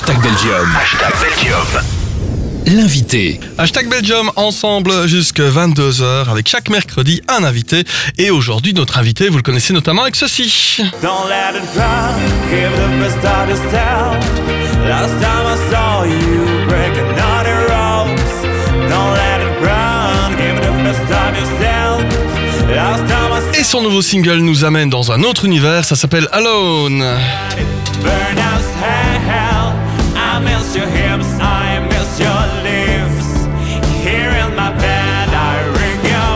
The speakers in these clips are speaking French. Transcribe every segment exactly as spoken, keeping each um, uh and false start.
Hashtag Belgium. Hashtag Belgium. L'invité. Hashtag Belgium, ensemble jusqu'à vingt-deux heures avec chaque mercredi un invité. Et aujourd'hui, notre invité, vous le connaissez notamment avec ceci. Don't let it run, give the best of yourself. Last time I saw you break another rose. Don't let it run, give the best of yourself. Last time I saw Et son nouveau single nous amène dans un autre univers, ça s'appelle Alone. it burn as hell. I miss your hips, I miss your lips. Here in my bed, I ring your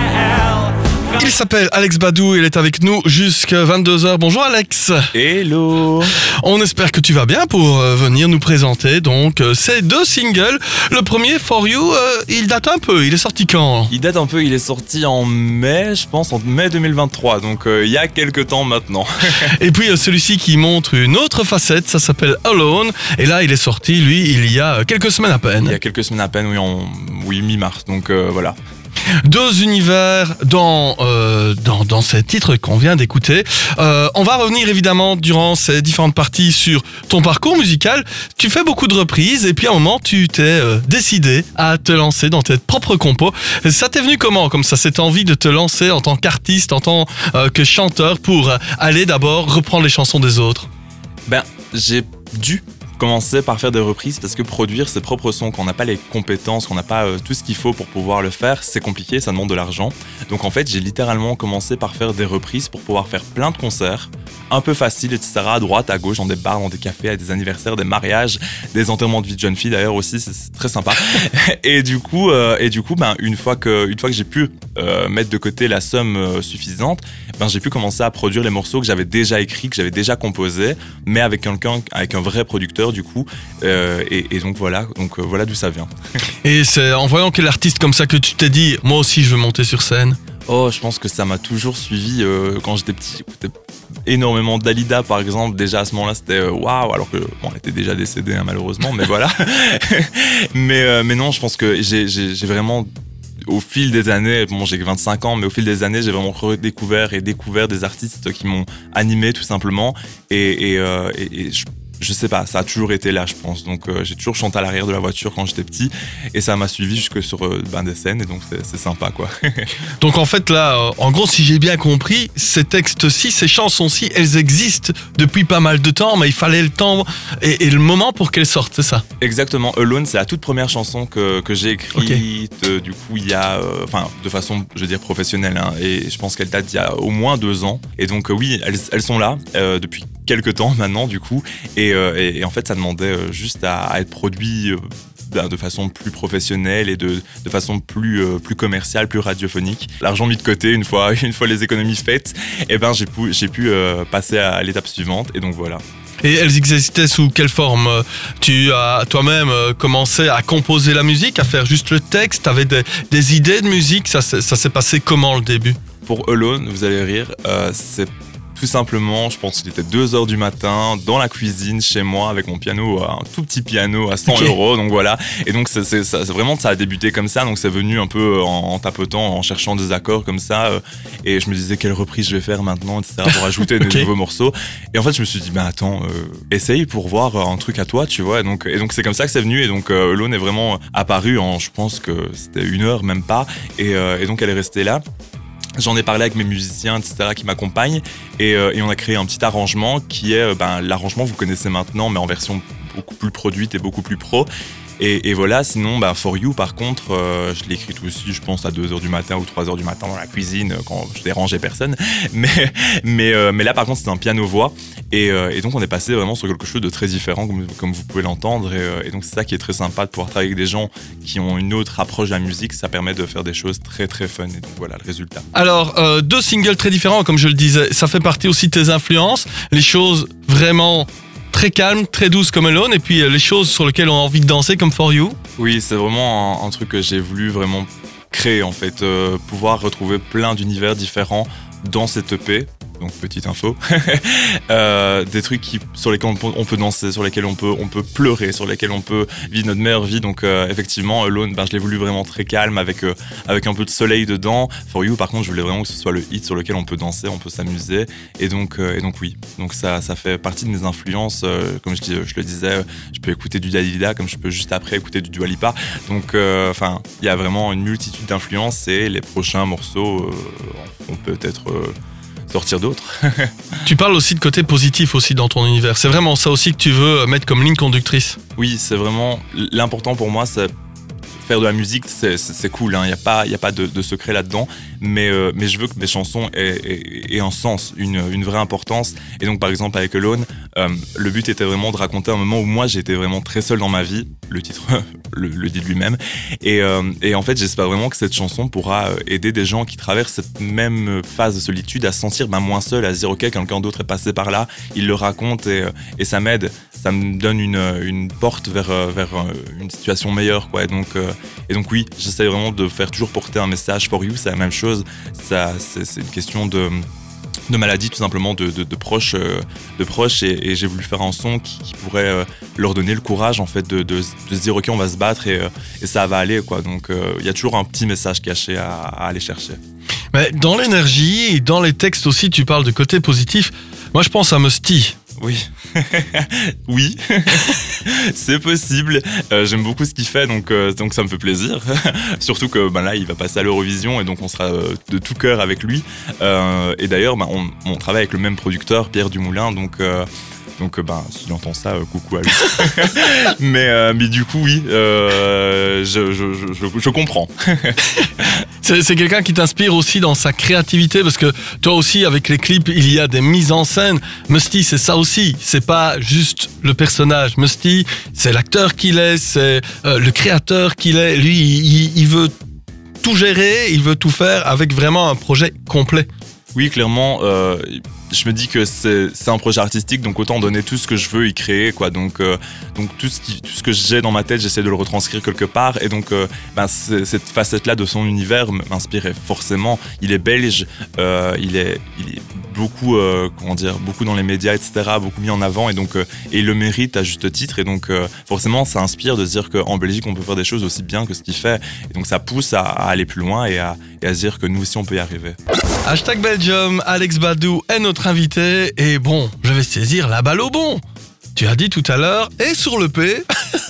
bell. Il s'appelle Alex Badou, il est avec nous jusqu'à vingt-deux heures. Bonjour Alex. Hello. On espère que tu vas bien pour euh, venir nous présenter donc euh, ces deux singles. Le premier, For You, euh, il date un peu, il est sorti quand ? Il date un peu, il est sorti en mai, je pense, en mai deux mille vingt-trois, donc euh, il y a quelques temps maintenant. Et puis euh, celui-ci qui montre une autre facette, ça s'appelle Alone. Et là, il est sorti, lui, il y a quelques semaines à peine. Il y a quelques semaines à peine, oui, en oui, mi-mars, donc euh, voilà. Deux univers dans, euh, dans, dans ces titres qu'on vient d'écouter. Euh, on va revenir évidemment durant ces différentes parties sur ton parcours musical. Tu fais beaucoup de reprises et puis à un moment tu t'es euh, décidé à te lancer dans tes propres compos. Ça t'est venu comment comme ça, cette envie de te lancer en tant qu'artiste, en tant euh, que chanteur pour aller d'abord reprendre les chansons des autres ? Ben, j'ai dû commencer par faire des reprises parce que produire ses propres sons, quand on n'a pas les compétences, qu'on n'a pas euh, tout ce qu'il faut pour pouvoir le faire, c'est compliqué, ça demande de l'argent. Donc en fait, j'ai littéralement commencé par faire des reprises pour pouvoir faire plein de concerts, un peu faciles, et cetera, à droite, à gauche, dans des bars, dans des cafés, à des anniversaires, des mariages, des enterrements de vie de jeunes filles d'ailleurs aussi, c'est, c'est très sympa. et du coup, euh, et du coup, ben une fois que, une fois que j'ai pu euh, mettre de côté la somme euh, suffisante, ben j'ai pu commencer à produire les morceaux que j'avais déjà écrits, que j'avais déjà composés, mais avec quelqu'un, avec un vrai producteur du coup, euh, et, et donc voilà, donc euh, voilà d'où ça vient. Et c'est en voyant quel artiste comme ça que tu t'es dit, moi aussi je veux monter sur scène. Oh, je pense que ça m'a toujours suivi euh, quand j'étais petit. J'écoutais énormément Dalida par exemple. Déjà à ce moment-là, c'était waouh. Wow, alors que bon, elle était déjà décédée hein, malheureusement, mais voilà. mais euh, mais non, je pense que j'ai j'ai, j'ai vraiment au fil des années, bon j'ai que vingt-cinq ans, mais au fil des années, j'ai vraiment redécouvert et découvert des artistes qui m'ont animé tout simplement. Et, et, euh, et, et je Je sais pas, ça a toujours été là, je pense. Donc, euh, j'ai toujours chanté à l'arrière de la voiture quand j'étais petit. Et ça m'a suivi jusque sur euh, ben, des scènes. Et donc, c'est, c'est sympa, quoi. Donc, en fait, là, euh, en gros, si j'ai bien compris, ces textes-ci, ces chansons-ci, elles existent depuis pas mal de temps. Mais il fallait le temps et, et le moment pour qu'elles sortent, c'est ça ? Exactement. Alone, c'est la toute première chanson que, que j'ai écrite. Okay. Euh, du coup, il y a... Enfin, euh, de façon, je veux dire, professionnelle. Hein, et je pense qu'elle date d'il y a au moins deux ans. Et donc, euh, oui, elles, elles sont là euh, depuis quelques temps maintenant, du coup. Et Et, euh, et, et en fait, ça demandait euh, juste à, à être produit euh, de façon plus professionnelle et de, de façon plus, euh, plus commerciale, plus radiophonique. L'argent mis de côté, une fois, une fois les économies faites, et ben, j'ai pu, j'ai pu euh, passer à l'étape suivante. Et donc voilà. Et elles existaient sous quelle forme ? Tu as toi-même commencé à composer la musique, à faire juste le texte ? Tu avais des, des idées de musique ? Ça, ça s'est passé comment le début ? Pour Alone, vous allez rire, euh, c'est tout simplement, je pense qu'il était deux heures du matin, dans la cuisine, chez moi, avec mon piano, un tout petit piano à cent okay. euros, donc voilà. Et donc, c'est, c'est, c'est vraiment, ça a débuté comme ça, donc c'est venu un peu en, en tapotant, en cherchant des accords comme ça, euh, et je me disais quelle reprise je vais faire maintenant, et cetera, pour ajouter okay. des nouveaux morceaux. Et en fait, je me suis dit, bah attends, euh, essaye pour voir un truc à toi, tu vois. Et donc, et donc c'est comme ça que c'est venu, et donc euh, Alone est vraiment apparu en, je pense que c'était une heure, même pas, et, euh, et donc elle est restée là. J'en ai parlé avec mes musiciens, et cetera, qui m'accompagnent, et, euh, et on a créé un petit arrangement qui est, ben, l'arrangement vous connaissez maintenant, mais en version beaucoup plus produite et beaucoup plus pro. Et, et voilà, sinon, bah, For You, par contre, euh, je l'ai écrite aussi, je pense, à deux heures du matin ou trois heures du matin dans la cuisine, quand je dérangeais personne. Mais, mais, euh, mais là, par contre, c'est un piano-voix. Et, euh, et donc, on est passé vraiment sur quelque chose de très différent, comme, comme vous pouvez l'entendre. Et, euh, et donc, c'est ça qui est très sympa, de pouvoir travailler avec des gens qui ont une autre approche de la musique. Ça permet de faire des choses très, très fun. Et donc, voilà le résultat. Alors, euh, deux singles très différents, comme je le disais. Ça fait partie aussi de tes influences. Les choses vraiment très calmes, très douces comme Alone, et puis les choses sur lesquelles on a envie de danser comme For You. Oui, c'est vraiment un, un truc que j'ai voulu vraiment créer en fait, euh, pouvoir retrouver plein d'univers différents dans cette E P. donc petite info. euh, des trucs qui, sur lesquels on peut, on peut danser, sur lesquels on peut, on peut pleurer, sur lesquels on peut vivre notre meilleure vie. Donc euh, effectivement, Alone, ben, je l'ai voulu vraiment très calme, avec, euh, avec un peu de soleil dedans. For You, par contre, je voulais vraiment que ce soit le hit sur lequel on peut danser, on peut s'amuser. Et donc, euh, et donc oui, donc ça, ça fait partie de mes influences. Euh, comme je, dis, je le disais, je peux écouter du Dalida comme je peux juste après écouter du Dua Lipa. Donc enfin, euh, il y a vraiment une multitude d'influences et les prochains morceaux euh, vont peut-être euh, sortir d'autres. Tu parles aussi de côté positif aussi dans ton univers. C'est vraiment ça aussi que tu veux mettre comme ligne conductrice? Oui, c'est vraiment l'important pour moi, c'est faire de la musique, c'est, c'est, c'est cool, il hein, n'y a pas, y a pas de, de secret là-dedans, mais, euh, mais je veux que mes chansons aient, aient, aient un sens, une, une vraie importance. Et donc par exemple avec Alone, euh, le but était vraiment de raconter un moment où moi j'étais vraiment très seul dans ma vie, le titre le, le dit lui-même, et, euh, et en fait j'espère vraiment que cette chanson pourra aider des gens qui traversent cette même phase de solitude à se sentir ben, moins seul, à se dire ok, quelqu'un d'autre est passé par là, il le raconte et, et ça m'aide, ça me donne une, une porte vers, vers une situation meilleure, quoi. Et donc, euh, et donc oui, j'essaie vraiment de faire toujours porter un message. For You, c'est la même chose, ça, c'est, c'est une question de... de maladie tout simplement, de, de, de proches, euh, de proches et, et j'ai voulu faire un son qui, qui pourrait euh, leur donner le courage en fait de, de, de se dire ok, on va se battre et, euh, et ça va aller, quoi. Donc il euh, y a toujours un petit message caché à, à aller chercher. Mais dans l'énergie et dans les textes aussi, tu parles de côté positif. Moi je pense à Musty. Oui, oui, c'est possible. Euh, j'aime beaucoup ce qu'il fait, donc, euh, donc ça me fait plaisir. Surtout que ben là, il va passer à l'Eurovision et donc on sera euh, de tout cœur avec lui. Euh, et d'ailleurs, ben, on, on travaille avec le même producteur, Pierre Dumoulin, donc... Euh, Donc, ben, s'il entend ça, euh, coucou à lui. mais, euh, mais du coup, oui, euh, je, je, je, je comprends. c'est, c'est quelqu'un qui t'inspire aussi dans sa créativité, parce que toi aussi, avec les clips, il y a des mises en scène. Musty, c'est ça aussi. C'est pas juste le personnage. Musty, c'est l'acteur qu'il est, c'est euh, le créateur qu'il est. Lui, il, il veut tout gérer, il veut tout faire avec vraiment un projet complet. Oui, clairement, euh, je me dis que c'est, c'est un projet artistique, donc autant donner tout ce que je veux y créer, quoi. Donc, euh, donc tout, ce qui, tout ce que j'ai dans ma tête, j'essaie de le retranscrire quelque part. Et donc, euh, ben, cette facette-là de son univers m'inspirait forcément. Il est belge, euh, il, est, il est beaucoup, euh, comment dire, beaucoup dans les médias, et cetera, beaucoup mis en avant. Et donc, euh, et il le mérite à juste titre. Et donc, euh, forcément, ça inspire de se dire qu'en Belgique, on peut faire des choses aussi bien que ce qu'il fait. Et donc, ça pousse à, à aller plus loin et à, et à se dire que nous aussi, on peut y arriver. Hashtag Belgium, Alex Badou est notre invité. Et bon, je vais saisir la balle au bon. Tu as dit tout à l'heure, et sur le P.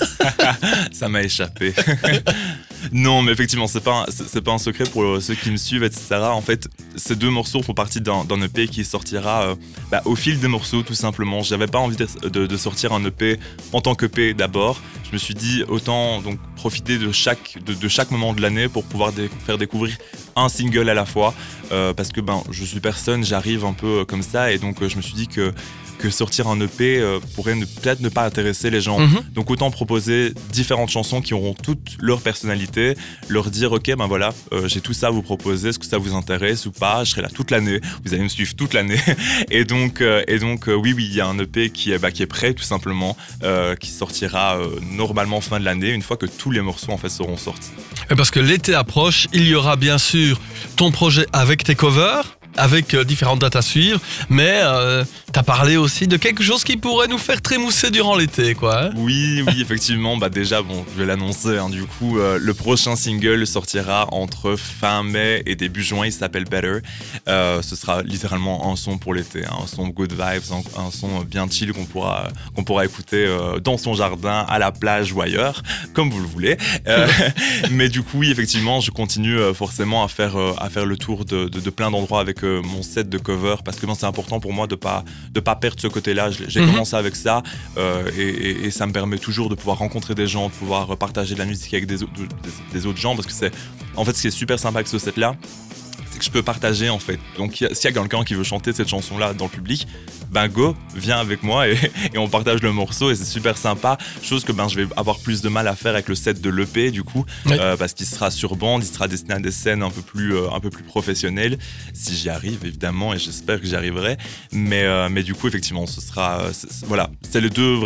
Ça m'a échappé. Non, mais effectivement, c'est pas, un, c'est, c'est pas un secret pour ceux qui me suivent, et cetera. En fait, ces deux morceaux font partie d'un, d'un E P qui sortira euh, bah, au fil des morceaux, tout simplement. J'avais pas envie de, de, de sortir un E P en tant qu'E P d'abord. Je me suis dit, autant donc, profiter de chaque, de, de chaque moment de l'année pour pouvoir dé- faire découvrir un single à la fois. Euh, parce que ben, je suis personne, j'arrive un peu comme ça. Et donc, euh, je me suis dit que que sortir un E P euh, pourrait ne, peut-être ne pas intéresser les gens. Mm-hmm. Donc autant proposer différentes chansons qui auront toute leur personnalité, leur dire ok ben voilà, euh, j'ai tout ça à vous proposer, est-ce que ça vous intéresse ou pas, je serai là toute l'année, vous allez me suivre toute l'année. et donc, euh, et donc euh, oui oui, il y a un E P qui est, bah, qui est prêt tout simplement, euh, qui sortira euh, normalement fin de l'année, une fois que tous les morceaux en fait seront sortis. Et parce que l'été approche, il y aura bien sûr ton projet avec tes covers, avec euh, différentes dates à suivre, mais euh, t'as parlé aussi de quelque chose qui pourrait nous faire trémousser durant l'été, quoi. Hein. Oui, oui, effectivement. Bah déjà, bon, je vais l'annoncer. Hein, du coup, euh, le prochain single sortira entre fin mai et début juin. Il s'appelle Better. Euh, ce sera littéralement un son pour l'été, hein, un son good vibes, un, un son bien chill qu'on pourra qu'on pourra écouter euh, dans son jardin, à la plage ou ailleurs, comme vous le voulez. Euh, mais du coup, oui, effectivement, je continue euh, forcément à faire euh, à faire le tour de, de, de plein d'endroits avec euh, mon set de cover, parce que ben, c'est important pour moi de pas de pas perdre ce côté-là. J'ai mm-hmm. commencé avec ça euh, et, et, et ça me permet toujours de pouvoir rencontrer des gens, de pouvoir partager de la musique avec des, des, des autres gens, parce que c'est en fait ce qui est super sympa avec ce set-là, c'est que je peux partager en fait. Donc s'il y a quelqu'un qui veut chanter cette chanson-là dans le public, ben go, viens avec moi et, et on partage le morceau et c'est super sympa. Chose que ben je vais avoir plus de mal à faire avec le set de l'E P du coup, oui. euh, parce qu'il sera sur bande, il sera destiné à des scènes un peu plus, euh, un peu plus professionnelles. Si j'y arrive évidemment, et j'espère que j'y arriverai. Mais, euh, mais du coup effectivement, ce sera, c'est, c'est, voilà, c'est les deux vraiment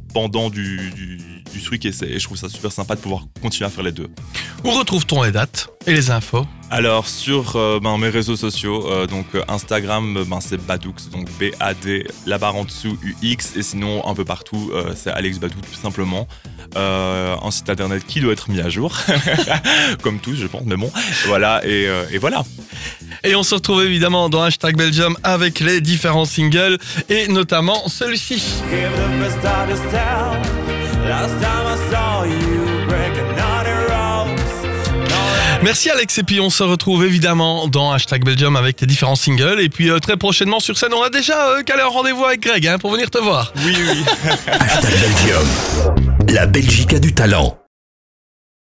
pendant du, du, du truc et, et je trouve ça super sympa de pouvoir continuer à faire les deux. Où retrouve-t-on les dates et les infos? Alors sur euh, ben, mes réseaux sociaux, euh, donc euh, Instagram, ben, c'est Badoux, donc B A D, la barre en dessous U X, et sinon un peu partout, euh, c'est Alex Badoux tout simplement. Euh, un site internet qui doit être mis à jour, comme tous je pense, mais bon, voilà, et, euh, et voilà. Et on se retrouve évidemment dans Hashtag Belgium avec les différents singles, et notamment celui-ci. Give the best of yourself. Last time I saw you break another rose. Merci Alex, et puis on se retrouve évidemment dans Hashtag Belgium avec tes différents singles, et puis euh, très prochainement sur scène, on a déjà euh, calé un rendez-vous avec Greg hein, pour venir te voir. Oui, oui. Hashtag Belgium. La Belgique a du talent.